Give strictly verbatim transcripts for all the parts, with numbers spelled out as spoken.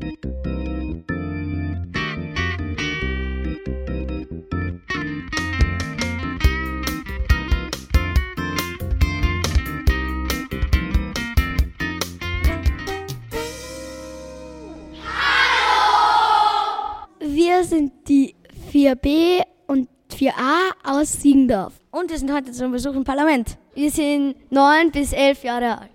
Wir sind die vier B und vier A aus Siegendorf. Und wir sind heute zum Besuch im Parlament. Wir sind neun bis elf Jahre alt.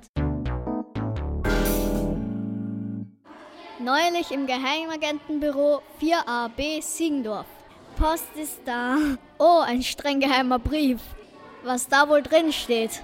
Neulich im Geheimagentenbüro vier A B Siegendorf. Post ist da. Oh, ein streng geheimer Brief. Was da wohl drin steht?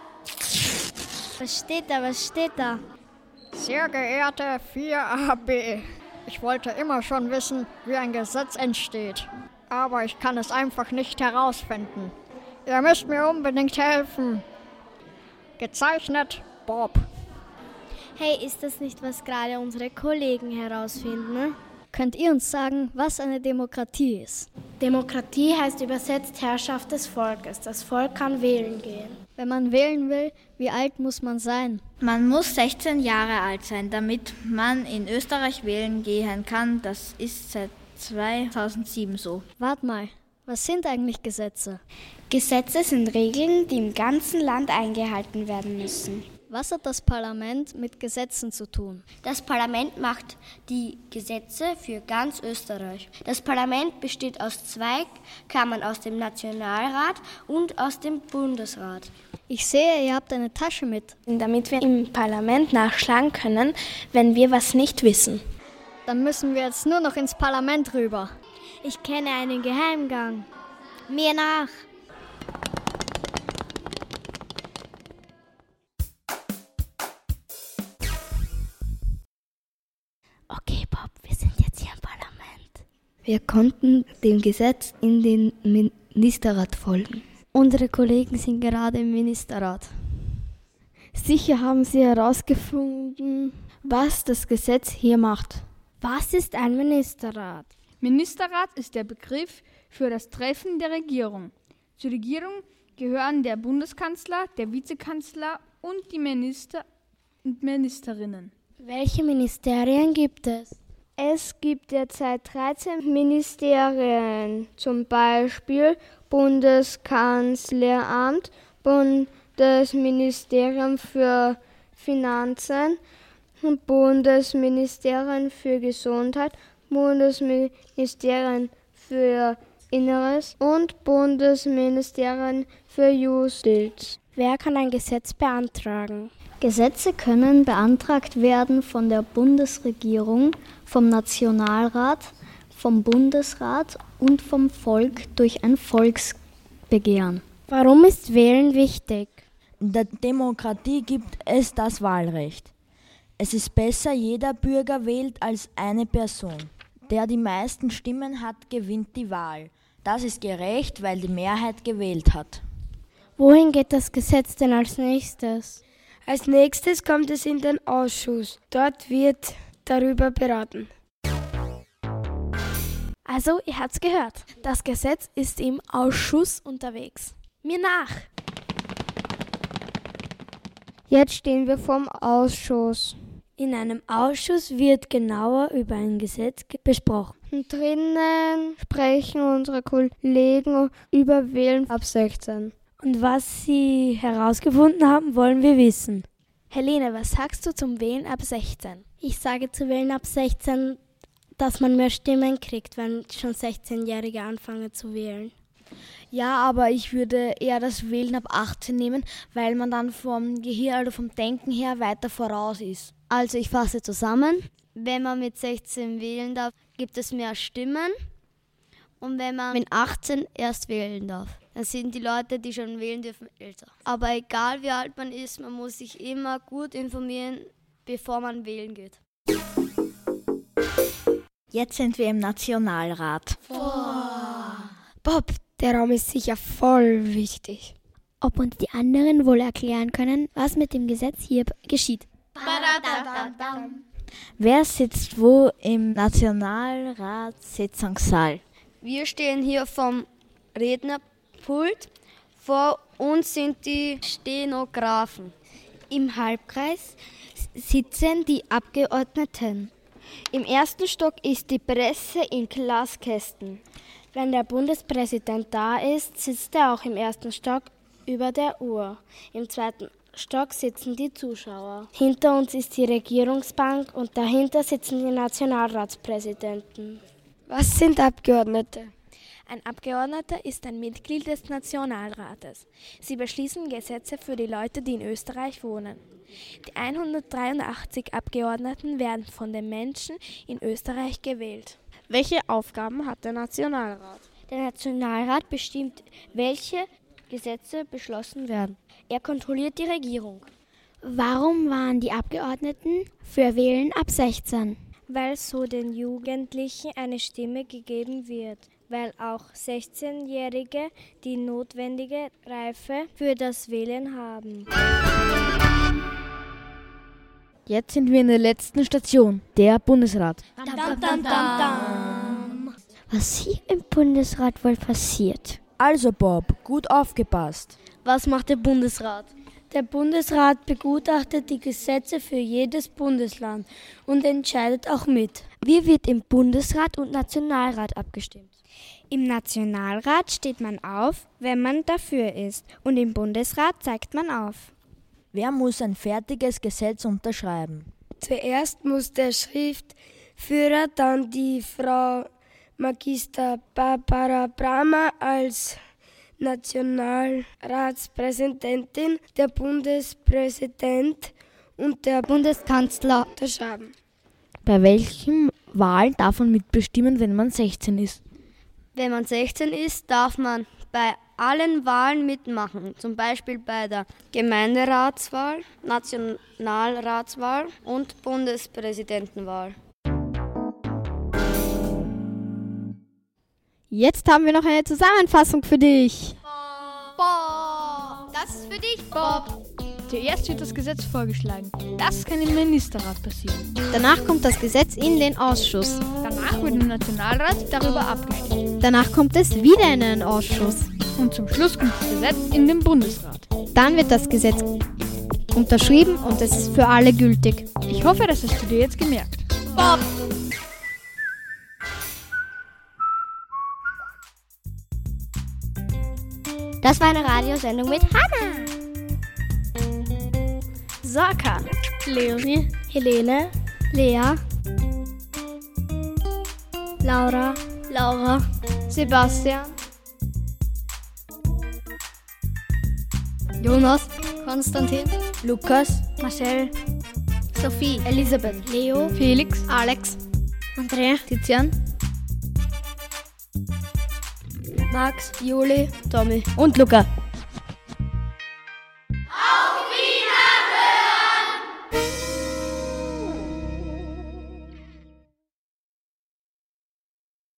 Was steht da, was steht da? Sehr geehrte vier A B, ich wollte immer schon wissen, wie ein Gesetz entsteht. Aber ich kann es einfach nicht herausfinden. Ihr müsst mir unbedingt helfen. Gezeichnet, Bob. Hey, ist das nicht, was gerade unsere Kollegen herausfinden? Ne? Könnt ihr uns sagen, was eine Demokratie ist? Demokratie heißt übersetzt Herrschaft des Volkes. Das Volk kann wählen gehen. Wenn man wählen will, wie alt muss man sein? Man muss sechzehn Jahre alt sein, damit man in Österreich wählen gehen kann. Das ist seit zweitausendsieben so. Wart mal, was sind eigentlich Gesetze? Gesetze sind Regeln, die im ganzen Land eingehalten werden müssen. Was hat das Parlament mit Gesetzen zu tun? Das Parlament macht die Gesetze für ganz Österreich. Das Parlament besteht aus zwei Kammern, aus dem Nationalrat und aus dem Bundesrat. Ich sehe, ihr habt eine Tasche mit. Damit wir im Parlament nachschlagen können, wenn wir was nicht wissen. Dann müssen wir jetzt nur noch ins Parlament rüber. Ich kenne einen Geheimgang. Mir nach. Okay, Bob, wir sind jetzt hier im Parlament. Wir konnten dem Gesetz in den Ministerrat folgen. Unsere Kollegen sind gerade im Ministerrat. Sicher haben sie herausgefunden, was das Gesetz hier macht. Was ist ein Ministerrat? Ministerrat ist der Begriff für das Treffen der Regierung. Zur Regierung gehören der Bundeskanzler, der Vizekanzler und die Minister und Ministerinnen. Welche Ministerien gibt es? Es gibt derzeit dreizehn Ministerien, zum Beispiel Bundeskanzleramt, Bundesministerium für Finanzen, Bundesministerium für Gesundheit, Bundesministerium für Inneres und Bundesministerium für Justiz. Wer kann ein Gesetz beantragen? Gesetze können beantragt werden von der Bundesregierung, vom Nationalrat, vom Bundesrat und vom Volk durch ein Volksbegehren. Warum ist Wählen wichtig? In der Demokratie gibt es das Wahlrecht. Es ist besser, jeder Bürger wählt als eine Person. Der die meisten Stimmen hat, gewinnt die Wahl. Das ist gerecht, weil die Mehrheit gewählt hat. Wohin geht das Gesetz denn als nächstes? Als nächstes kommt es in den Ausschuss. Dort wird darüber beraten. Also, ihr habt's gehört. Das Gesetz ist im Ausschuss unterwegs. Mir nach! Jetzt stehen wir vorm Ausschuss. In einem Ausschuss wird genauer über ein Gesetz besprochen. Und drinnen sprechen unsere Kollegen über Wählen ab sechzehn. Und was sie herausgefunden haben, wollen wir wissen. Helene, was sagst du zum Wählen ab sechzehn? Ich sage zu Wählen ab sechzehn, dass man mehr Stimmen kriegt, wenn schon sechzehnjährige anfangen zu wählen. Ja, aber ich würde eher das Wählen ab achtzehn nehmen, weil man dann vom Gehirn oder vom Denken her weiter voraus ist. Also ich fasse zusammen, wenn man mit sechzehn wählen darf, gibt es mehr Stimmen. Und wenn man mit achtzehn erst wählen darf, dann sind die Leute, die schon wählen dürfen, älter. Aber egal wie alt man ist, man muss sich immer gut informieren, bevor man wählen geht. Jetzt sind wir im Nationalrat. Wow. Bob, der Raum ist sicher voll wichtig. Ob uns die anderen wohl erklären können, was mit dem Gesetz hier geschieht. Wer sitzt wo im Nationalratssitzungssaal? Wir stehen hier vom Rednerpult. Vor uns sind die Stenografen. Im Halbkreis sitzen die Abgeordneten. Im ersten Stock ist die Presse in Glaskästen. Wenn der Bundespräsident da ist, sitzt er auch im ersten Stock über der Uhr. Im zweiten Stock sitzen die Zuschauer. Hinter uns ist die Regierungsbank und dahinter sitzen die Nationalratspräsidenten. Was sind Abgeordnete? Ein Abgeordneter ist ein Mitglied des Nationalrates. Sie beschließen Gesetze für die Leute, die in Österreich wohnen. Die hundertdreiundachtzig Abgeordneten werden von den Menschen in Österreich gewählt. Welche Aufgaben hat der Nationalrat? Der Nationalrat bestimmt, welche Gesetze beschlossen werden. Er kontrolliert die Regierung. Warum waren die Abgeordneten für Wählen ab sechzehn? Weil so den Jugendlichen eine Stimme gegeben wird. Weil auch sechzehnjährige die notwendige Reife für das Wählen haben. Jetzt sind wir in der letzten Station, der Bundesrat. Dam, dam, dam, dam. Was hier im Bundesrat wohl passiert? Also Bob, gut aufgepasst. Was macht der Bundesrat? Der Bundesrat begutachtet die Gesetze für jedes Bundesland und entscheidet auch mit. Wie wird im Bundesrat und Nationalrat abgestimmt? Im Nationalrat steht man auf, wenn man dafür ist, und im Bundesrat zeigt man auf. Wer muss ein fertiges Gesetz unterschreiben? Zuerst muss der Schriftführer, dann die Frau Magister Barbara Brammer als Nationalratspräsidentin, der Bundespräsident und der Bundeskanzler unterschreiben. Bei welchen Wahlen darf man mitbestimmen, wenn man sechzehn ist? Wenn man sechzehn ist, darf man bei allen Wahlen mitmachen, zum Beispiel bei der Gemeinderatswahl, Nationalratswahl und Bundespräsidentenwahl. Jetzt haben wir noch eine Zusammenfassung für dich. Bob, das ist für dich, Bob. Zuerst wird das Gesetz vorgeschlagen. Das kann im Ministerrat passieren. Danach kommt das Gesetz in den Ausschuss. Danach wird im Nationalrat darüber abgestimmt. Danach kommt es wieder in einen Ausschuss. Und zum Schluss kommt das Gesetz in den Bundesrat. Dann wird das Gesetz unterschrieben und es ist für alle gültig. Ich hoffe, das hast du dir jetzt gemerkt. Bob! Das war eine Radiosendung mit Hannah. Sorka, Leonie, Helene, Lea, Laura, Laura, Sebastian, Jonas, Konstantin, Lukas, Marcel, Sophie, Elisabeth, Leo, Felix, Alex, Andrea, Tizian, Max, Juli, Tommy und Luca.